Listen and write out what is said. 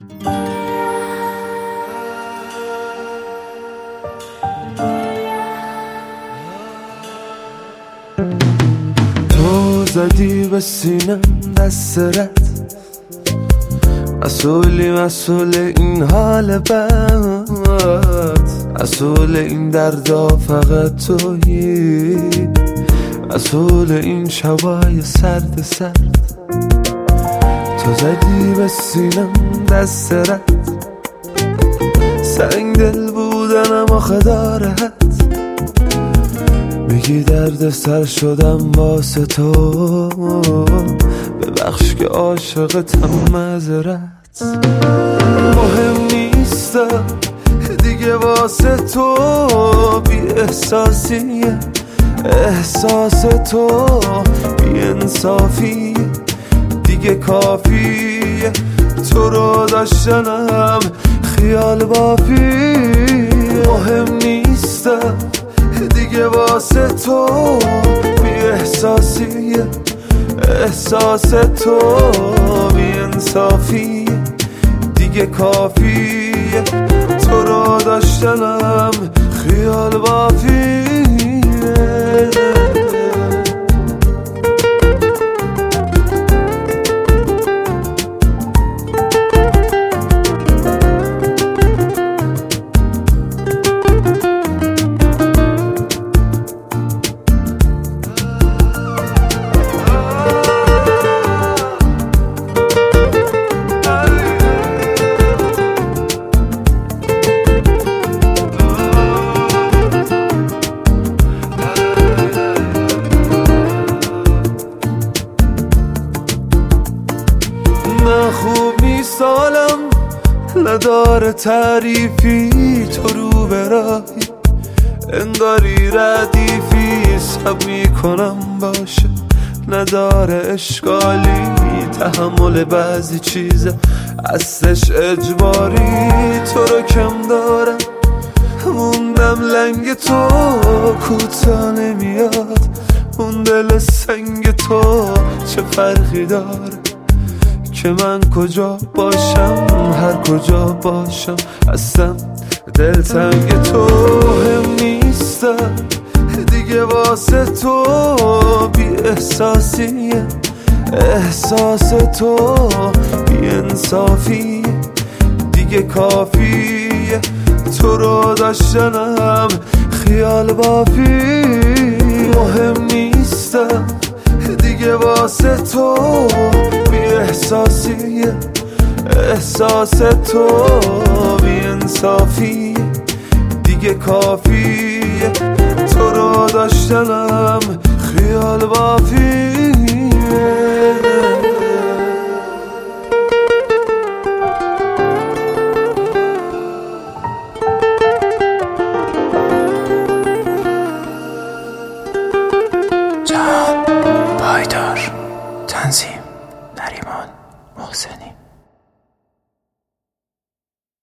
تو زدی به سینم دست رد، مسئول این حال بد، مسئول این دردا فقط تویی، مسئول این شبای سرد سرد. تو زدی به سینم دست رد، سنگ دل بودنم آخه داره حد. میگی درد سر شدم واسه تو، ببخش که عاشقتم معذرت. مهم نیستم دیگه واسه تو، بی احساسیه احساس تو، بی انصافی دیگه کافیه. تو رو داشتنم خیال بافی. مهم نیستم دیگه واسه تو، بی احساسیه احساس تو، بی انصافی دیگه کافیه. تو رو داشتنم خیال بافیه. من خوب نیست حالم نداره تعریفی، تو رو برای انگاری ردیفی. سب میکنم باشه نداره اشکالی، تحمل بعضی چیزه اصلش اجباری. تو رو کم دارم موندم لنگ تو، کوتا نمیاد اون دل سنگ تو. چه فرقی داره که من کجا باشم، هر کجا باشم هستم دلتنگ تو. مهم نیستم دیگه واسه تو، بی احساسیه احساس تو، بی انصافی دیگه کافیه. تو رو داشتنم خیال بافی. مهم نیستم دیگه واسه تو، بی احساسیه احساس تو، بی انصافی دیگه کافیه. تو رو داشتنم خیال بافیه. جهان پایدار تنظیم